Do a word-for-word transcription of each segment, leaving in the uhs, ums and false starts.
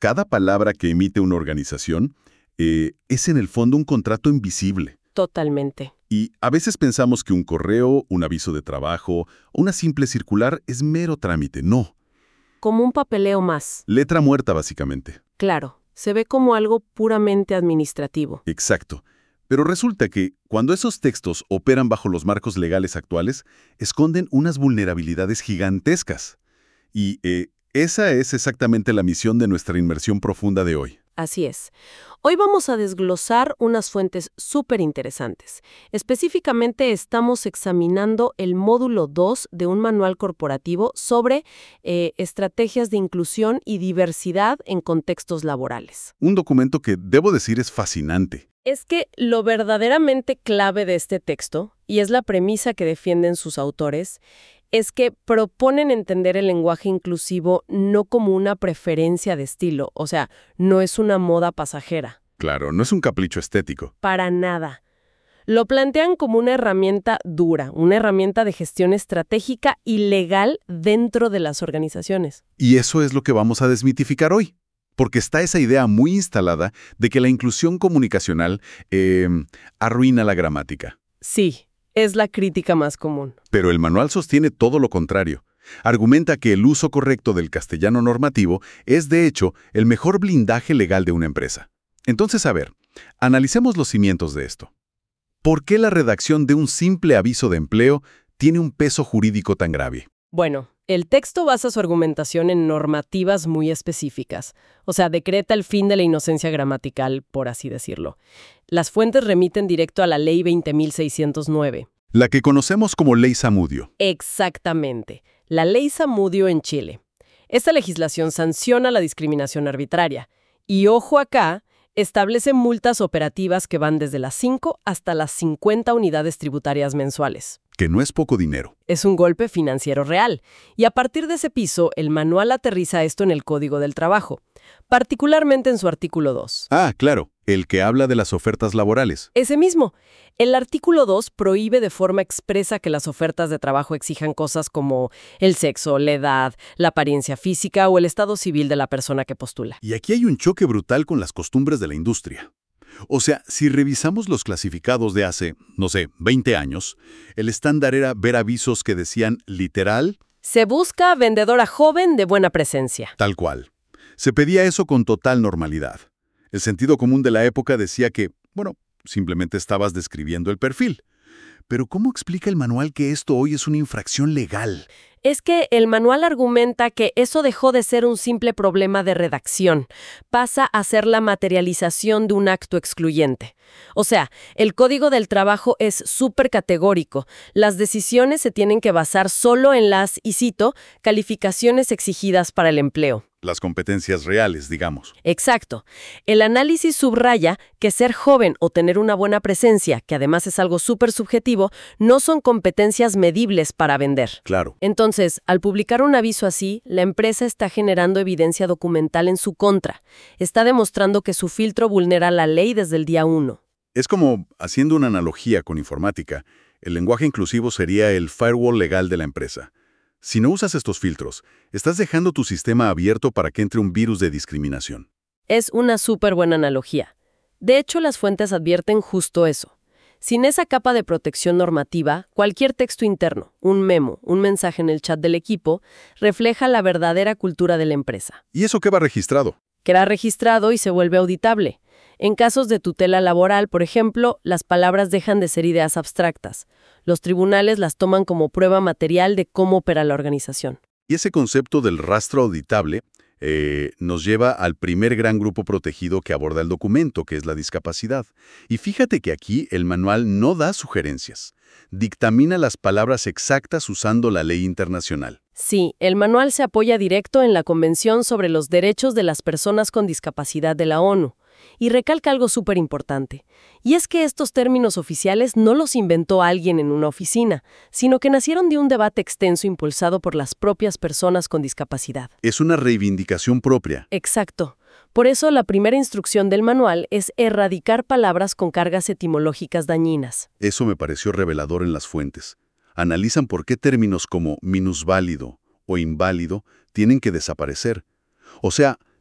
cada palabra que emite una organización eh, es en el fondo un contrato invisible. Totalmente. Y a veces pensamos que un correo, un aviso de trabajo, una simple circular es mero trámite. No. Como un papeleo más. Letra muerta, básicamente. Claro, se ve como algo puramente administrativo. Exacto. Pero resulta que, cuando esos textos operan bajo los marcos legales actuales, esconden unas vulnerabilidades gigantescas. Y eh, esa es exactamente la misión de nuestra inmersión profunda de hoy. Así es. Hoy vamos a desglosar unas fuentes súper interesantes. Específicamente estamos examinando el módulo dos de un manual corporativo sobre eh, estrategias de inclusión y diversidad en contextos laborales. Un documento que, debo decir, es fascinante. Es que lo verdaderamente clave de este texto, y es la premisa que defienden sus autores, es que proponen entender el lenguaje inclusivo no como una preferencia de estilo, o sea, no es una moda pasajera. Claro, no es un capricho estético. Para nada. Lo plantean como una herramienta dura, una herramienta de gestión estratégica y legal dentro de las organizaciones. Y eso es lo que vamos a desmitificar hoy. Porque está esa idea muy instalada de que la inclusión comunicacional eh, arruina la gramática. Sí, es la crítica más común. Pero el manual sostiene todo lo contrario. Argumenta que el uso correcto del castellano normativo es, de hecho, el mejor blindaje legal de una empresa. Entonces, a ver, analicemos los cimientos de esto. ¿Por qué la redacción de un simple aviso de empleo tiene un peso jurídico tan grave? Bueno, el texto basa su argumentación en normativas muy específicas, o sea, decreta el fin de la inocencia gramatical, por así decirlo. Las fuentes remiten directo a la Ley veinte mil seiscientos nueve. La que conocemos como Ley Zamudio. Exactamente, la Ley Zamudio en Chile. Esta legislación sanciona la discriminación arbitraria. Y ojo acá, establece multas operativas que van desde las cinco hasta las cincuenta unidades tributarias mensuales. Que no es poco dinero. Es un golpe financiero real. Y a partir de ese piso, el manual aterriza esto en el Código del Trabajo, particularmente en su artículo dos. Ah, claro, el que habla de las ofertas laborales. Ese mismo. El artículo dos prohíbe de forma expresa que las ofertas de trabajo exijan cosas como el sexo, la edad, la apariencia física o el estado civil de la persona que postula. Y aquí hay un choque brutal con las costumbres de la industria. O sea, si revisamos los clasificados de hace, no sé, veinte años, el estándar era ver avisos que decían literal... Se busca vendedora joven de buena presencia. Tal cual. Se pedía eso con total normalidad. El sentido común de la época decía que, bueno, simplemente estabas describiendo el perfil. Pero ¿cómo explica el manual que esto hoy es una infracción legal? Es que el manual argumenta que eso dejó de ser un simple problema de redacción, pasa a ser la materialización de un acto excluyente. O sea, el Código del Trabajo es súper categórico. Las decisiones se tienen que basar solo en las, y cito, calificaciones exigidas para el empleo. Las competencias reales, digamos. Exacto. El análisis subraya que ser joven o tener una buena presencia, que además es algo súper subjetivo, no son competencias medibles para vender. Claro. Entonces, al publicar un aviso así, la empresa está generando evidencia documental en su contra. Está demostrando que su filtro vulnera la ley desde el día uno. Es como, haciendo una analogía con informática, el lenguaje inclusivo sería el firewall legal de la empresa. Si no usas estos filtros, estás dejando tu sistema abierto para que entre un virus de discriminación. Es una súper buena analogía. De hecho, las fuentes advierten justo eso. Sin esa capa de protección normativa, cualquier texto interno, un memo, un mensaje en el chat del equipo, refleja la verdadera cultura de la empresa. ¿Y eso qué va registrado? Queda registrado y se vuelve auditable. En casos de tutela laboral, por ejemplo, las palabras dejan de ser ideas abstractas. Los tribunales las toman como prueba material de cómo opera la organización. Y ese concepto del rastro auditable eh, nos lleva al primer gran grupo protegido que aborda el documento, que es la discapacidad. Y fíjate que aquí el manual no da sugerencias. Dictamina las palabras exactas usando la ley internacional. Sí, el manual se apoya directo en la Convención sobre los Derechos de las Personas con Discapacidad de la ONU. Y recalca algo súper importante, y es que estos términos oficiales no los inventó alguien en una oficina, sino que nacieron de un debate extenso impulsado por las propias personas con discapacidad. Es una reivindicación propia. Exacto. Por eso la primera instrucción del manual es erradicar palabras con cargas etimológicas dañinas. Eso me pareció revelador en las fuentes. Analizan por qué términos como minusválido o inválido tienen que desaparecer. O sea,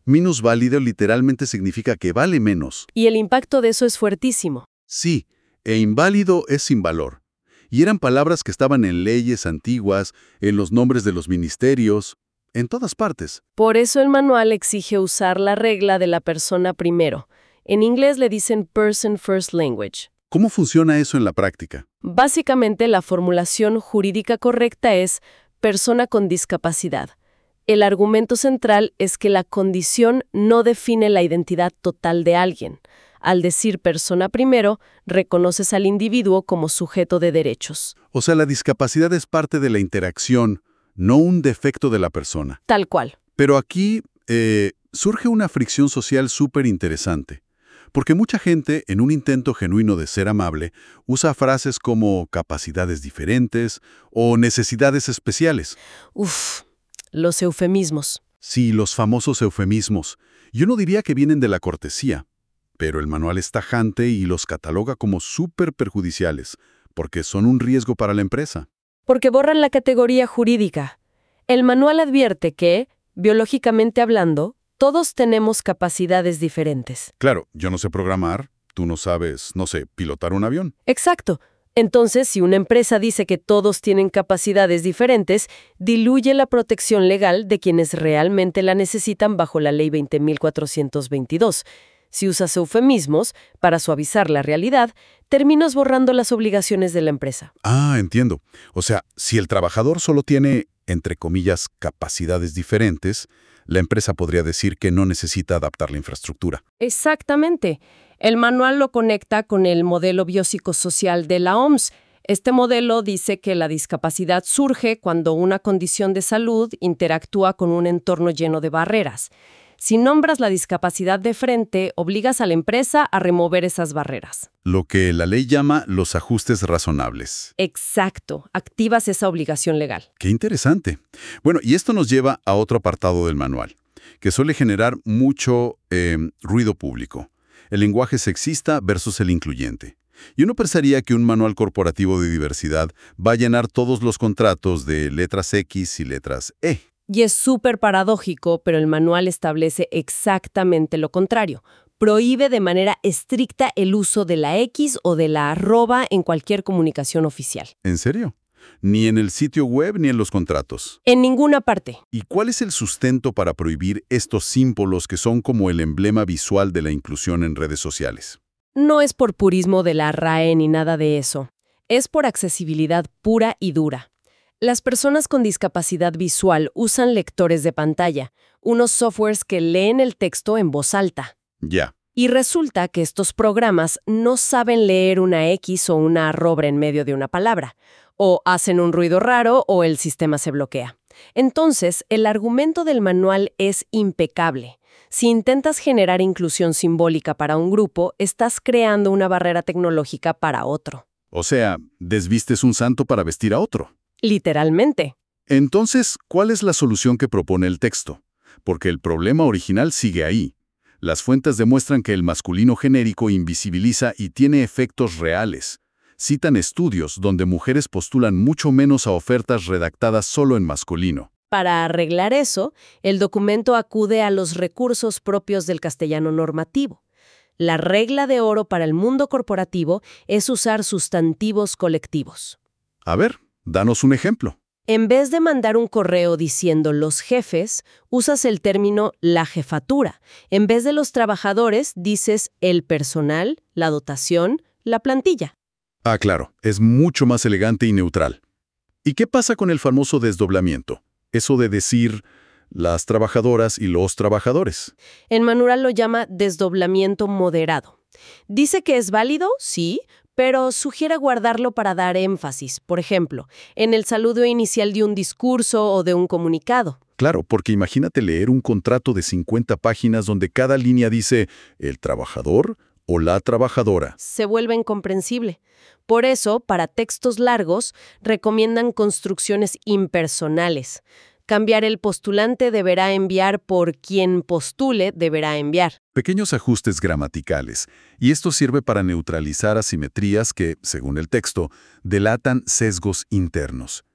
Minusválido literalmente significa que vale menos. Y el impacto de eso es fuertísimo. Sí, e inválido es sin valor. Y eran palabras que estaban en leyes antiguas, en los nombres de los ministerios, en todas partes. Por eso el manual exige usar la regla de la persona primero. En inglés le dicen person first language. ¿Cómo funciona eso en la práctica? Básicamente, la formulación jurídica correcta es persona con discapacidad. El argumento central es que la condición no define la identidad total de alguien. Al decir persona primero, reconoces al individuo como sujeto de derechos. O sea, la discapacidad es parte de la interacción, no un defecto de la persona. Tal cual. Pero aquí eh, surge una fricción social súper interesante. Porque mucha gente, en un intento genuino de ser amable, usa frases como capacidades diferentes o necesidades especiales. Uf, los eufemismos. Sí, los famosos eufemismos. Yo no diría que vienen de la cortesía, pero el manual es tajante y los cataloga como súper perjudiciales, porque son un riesgo para la empresa. Porque borran la categoría jurídica. El manual advierte que, biológicamente hablando, todos tenemos capacidades diferentes. Claro, yo no sé programar, tú no sabes, no sé, pilotar un avión. Exacto. Entonces, si una empresa dice que todos tienen capacidades diferentes, diluye la protección legal de quienes realmente la necesitan bajo la Ley veinte mil cuatrocientos veintidós. Si usas eufemismos para suavizar la realidad, terminas borrando las obligaciones de la empresa. Ah, entiendo. O sea, si el trabajador solo tiene, entre comillas, capacidades diferentes, la empresa podría decir que no necesita adaptar la infraestructura. Exactamente. El manual lo conecta con el modelo biopsicosocial de la O M S. Este modelo dice que la discapacidad surge cuando una condición de salud interactúa con un entorno lleno de barreras. Si nombras la discapacidad de frente, obligas a la empresa a remover esas barreras. Lo que la ley llama los ajustes razonables. Exacto. Activas esa obligación legal. Qué interesante. Bueno, y esto nos lleva a otro apartado del manual, que suele generar mucho eh, ruido público. El lenguaje sexista versus el incluyente. Y uno pensaría que un manual corporativo de diversidad va a llenar todos los contratos de letras X y letras E. Y es súper paradójico, pero el manual establece exactamente lo contrario. Prohíbe de manera estricta el uso de la X o de la arroba en cualquier comunicación oficial. ¿En serio? Ni en el sitio web ni en los contratos. En ninguna parte. ¿Y cuál es el sustento para prohibir estos símbolos que son como el emblema visual de la inclusión en redes sociales? No es por purismo de la R A E ni nada de eso. Es por accesibilidad pura y dura. Las personas con discapacidad visual usan lectores de pantalla, unos softwares que leen el texto en voz alta. Ya. Y resulta que estos programas no saben leer una X o una arroba en medio de una palabra. O hacen un ruido raro o el sistema se bloquea. Entonces, el argumento del manual es impecable. Si intentas generar inclusión simbólica para un grupo, estás creando una barrera tecnológica para otro. O sea, desvistes un santo para vestir a otro. Literalmente. Entonces, ¿cuál es la solución que propone el texto? Porque el problema original sigue ahí. Las fuentes demuestran que el masculino genérico invisibiliza y tiene efectos reales. Citan estudios donde mujeres postulan mucho menos a ofertas redactadas solo en masculino. Para arreglar eso, el documento acude a los recursos propios del castellano normativo. La regla de oro para el mundo corporativo es usar sustantivos colectivos. A ver, danos un ejemplo. En vez de mandar un correo diciendo los jefes, usas el término la jefatura. En vez de los trabajadores, dices el personal, la dotación, la plantilla. Ah, claro, es mucho más elegante y neutral. ¿Y qué pasa con el famoso desdoblamiento? Eso de decir las trabajadoras y los trabajadores. El manual lo llama desdoblamiento moderado. Dice que es válido, sí, pero sugiere guardarlo para dar énfasis, por ejemplo, en el saludo inicial de un discurso o de un comunicado. Claro, porque imagínate leer un contrato de cincuenta páginas donde cada línea dice el trabajador o la trabajadora. Se vuelve incomprensible. Por eso, para textos largos, recomiendan construcciones impersonales. Cambiar el postulante deberá enviar por quien postule deberá enviar. Pequeños ajustes gramaticales, y esto sirve para neutralizar asimetrías que, según el texto, delatan sesgos internos.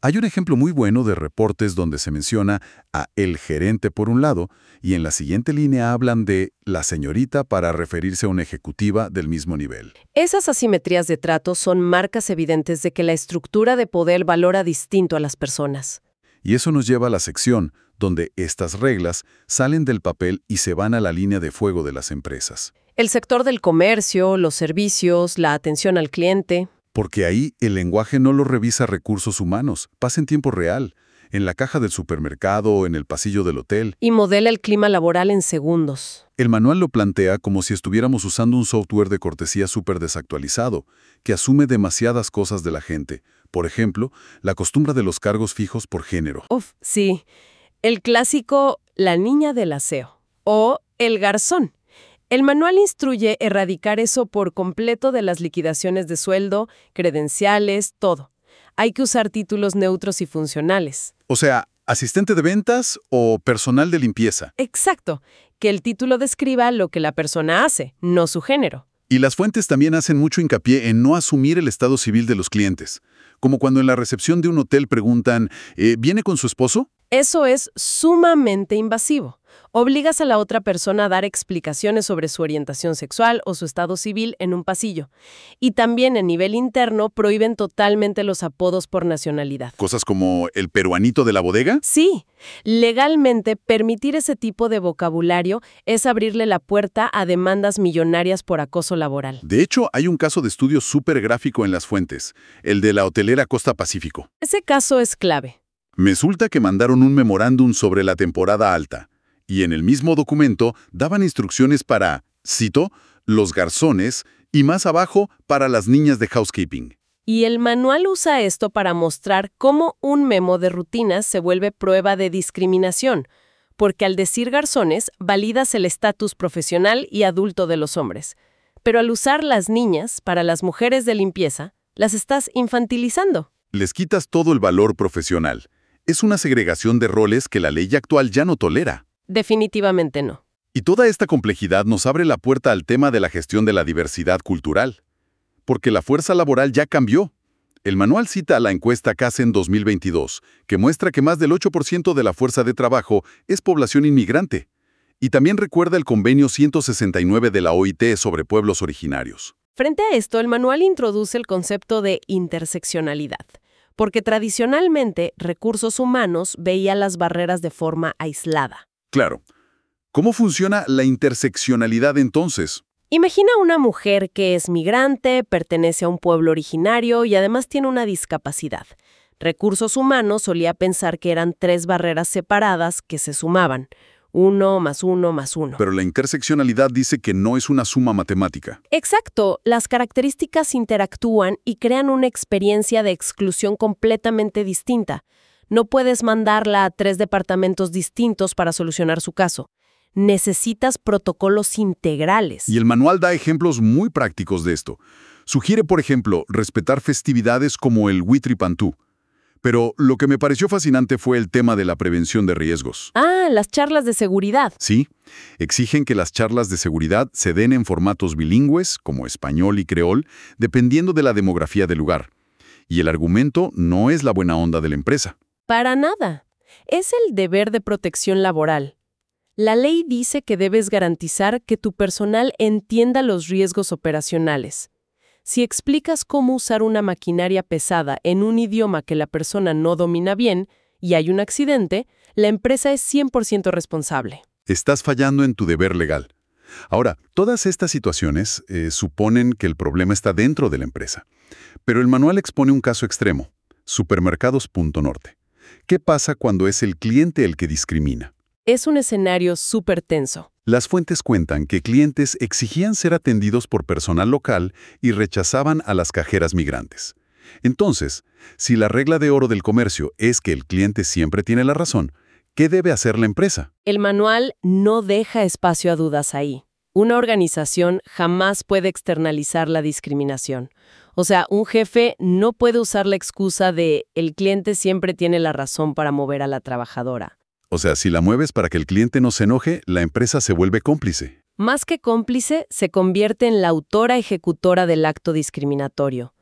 Hay un ejemplo muy bueno de reportes donde se menciona a el gerente por un lado y en la siguiente línea hablan de la señorita para referirse a una ejecutiva del mismo nivel. Esas asimetrías de trato son marcas evidentes de que la estructura de poder valora distinto a las personas. Y eso nos lleva a la sección donde estas reglas salen del papel y se van a la línea de fuego de las empresas. El sector del comercio, los servicios, la atención al cliente. Porque ahí el lenguaje no lo revisa recursos humanos, pasa en tiempo real, en la caja del supermercado o en el pasillo del hotel. Y modela el clima laboral en segundos. El manual lo plantea como si estuviéramos usando un software de cortesía súper desactualizado, que asume demasiadas cosas de la gente. Por ejemplo, la costumbre de los cargos fijos por género. Uf, sí. El clásico la niña del aseo o el garzón. El manual instruye erradicar eso por completo de las liquidaciones de sueldo, credenciales, todo. Hay que usar títulos neutros y funcionales. O sea, asistente de ventas o personal de limpieza. Exacto, que el título describa lo que la persona hace, no su género. Y las fuentes también hacen mucho hincapié en no asumir el estado civil de los clientes. Como cuando en la recepción de un hotel preguntan, ¿eh, ¿viene con su esposo? Eso es sumamente invasivo. Obligas a la otra persona a dar explicaciones sobre su orientación sexual o su estado civil en un pasillo. Y también a nivel interno prohíben totalmente los apodos por nacionalidad. Cosas como el peruanito de la bodega. Sí, legalmente permitir ese tipo de vocabulario es abrirle la puerta a demandas millonarias por acoso laboral. De hecho, hay un caso de estudio súper gráfico en las fuentes, el de la hotelera Costa Pacífico. Ese caso es clave. Resulta que mandaron un memorándum sobre la temporada alta, y en el mismo documento daban instrucciones para, cito, los garzones, y más abajo para las niñas de housekeeping. Y el manual usa esto para mostrar cómo un memo de rutinas se vuelve prueba de discriminación, porque al decir garzones, validas el estatus profesional y adulto de los hombres. Pero al usar las niñas para las mujeres de limpieza, las estás infantilizando. Les quitas todo el valor profesional. Es una segregación de roles que la ley actual ya no tolera. Definitivamente no. Y toda esta complejidad nos abre la puerta al tema de la gestión de la diversidad cultural. Porque la fuerza laboral ya cambió. El manual cita a la encuesta C A S en dos mil veintidós, que muestra que más del ocho por ciento de la fuerza de trabajo es población inmigrante. Y también recuerda el convenio ciento sesenta y nueve de la O I T sobre pueblos originarios. Frente a esto, el manual introduce el concepto de interseccionalidad, porque tradicionalmente recursos humanos veía las barreras de forma aislada. Claro. ¿Cómo funciona la interseccionalidad entonces? Imagina una mujer que es migrante, pertenece a un pueblo originario y además tiene una discapacidad. Recursos humanos solía pensar que eran tres barreras separadas que se sumaban. Uno más uno más uno. Pero la interseccionalidad dice que no es una suma matemática. Exacto. Las características interactúan y crean una experiencia de exclusión completamente distinta. No puedes mandarla a tres departamentos distintos para solucionar su caso. Necesitas protocolos integrales. Y el manual da ejemplos muy prácticos de esto. Sugiere, por ejemplo, respetar festividades como el Huitripantú. Pero lo que me pareció fascinante fue el tema de la prevención de riesgos. Ah, las charlas de seguridad. Sí, exigen que las charlas de seguridad se den en formatos bilingües, como español y creol, dependiendo de la demografía del lugar. Y el argumento no es la buena onda de la empresa. Para nada. Es el deber de protección laboral. La ley dice que debes garantizar que tu personal entienda los riesgos operacionales. Si explicas cómo usar una maquinaria pesada en un idioma que la persona no domina bien y hay un accidente, la empresa es cien por ciento responsable. Estás fallando en tu deber legal. Ahora, todas estas situaciones eh, suponen que el problema está dentro de la empresa. Pero el manual expone un caso extremo, Supermercados Punto Norte. ¿Qué pasa cuando es el cliente el que discrimina? Es un escenario súper tenso. Las fuentes cuentan que clientes exigían ser atendidos por personal local y rechazaban a las cajeras migrantes. Entonces, si la regla de oro del comercio es que el cliente siempre tiene la razón, ¿qué debe hacer la empresa? El manual no deja espacio a dudas ahí. Una organización jamás puede externalizar la discriminación. O sea, un jefe no puede usar la excusa de el cliente siempre tiene la razón para mover a la trabajadora. O sea, si la mueves para que el cliente no se enoje, la empresa se vuelve cómplice. Más que cómplice, se convierte en la autora ejecutora del acto discriminatorio.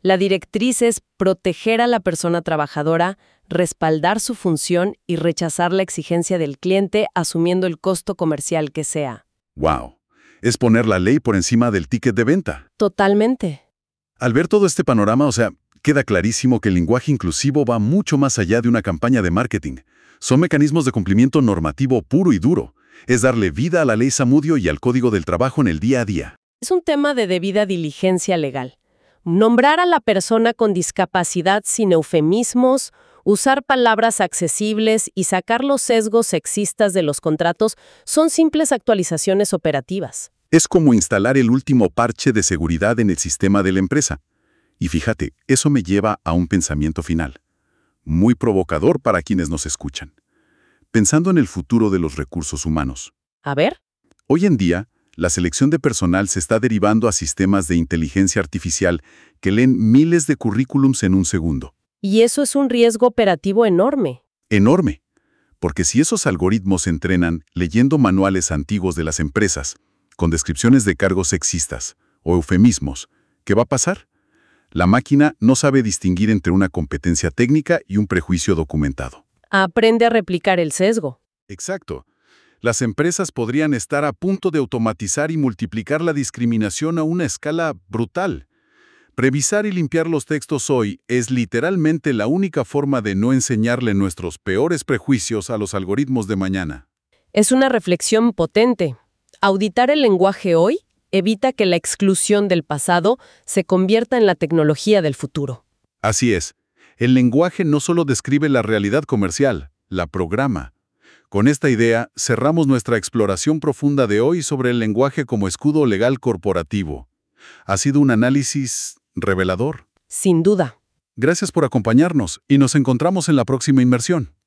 La directriz es proteger a la persona trabajadora, respaldar su función y rechazar la exigencia del cliente asumiendo el costo comercial que sea. ¡Wow! Es poner la ley por encima del ticket de venta. Totalmente. Al ver todo este panorama, o sea, queda clarísimo que el lenguaje inclusivo va mucho más allá de una campaña de marketing. Son mecanismos de cumplimiento normativo puro y duro. Es darle vida a la ley Zamudio y al Código del Trabajo en el día a día. Es un tema de debida diligencia legal. Nombrar a la persona con discapacidad sin eufemismos, usar palabras accesibles y sacar los sesgos sexistas de los contratos son simples actualizaciones operativas. Es como instalar el último parche de seguridad en el sistema de la empresa. Y fíjate, eso me lleva a un pensamiento final, muy provocador para quienes nos escuchan. Pensando en el futuro de los recursos humanos. A ver. Hoy en día, la selección de personal se está derivando a sistemas de inteligencia artificial que leen miles de currículums en un segundo. Y eso es un riesgo operativo enorme. Enorme. Porque si esos algoritmos se entrenan leyendo manuales antiguos de las empresas, con descripciones de cargos sexistas o eufemismos, ¿qué va a pasar? La máquina no sabe distinguir entre una competencia técnica y un prejuicio documentado. Aprende a replicar el sesgo. Exacto. Las empresas podrían estar a punto de automatizar y multiplicar la discriminación a una escala brutal. Revisar y limpiar los textos hoy es literalmente la única forma de no enseñarle nuestros peores prejuicios a los algoritmos de mañana. Es una reflexión potente. Auditar el lenguaje hoy evita que la exclusión del pasado se convierta en la tecnología del futuro. Así es. El lenguaje no solo describe la realidad comercial, la programa. Con esta idea, cerramos nuestra exploración profunda de hoy sobre el lenguaje como escudo legal corporativo. Ha sido un análisis revelador. Sin duda. Gracias por acompañarnos y nos encontramos en la próxima inmersión.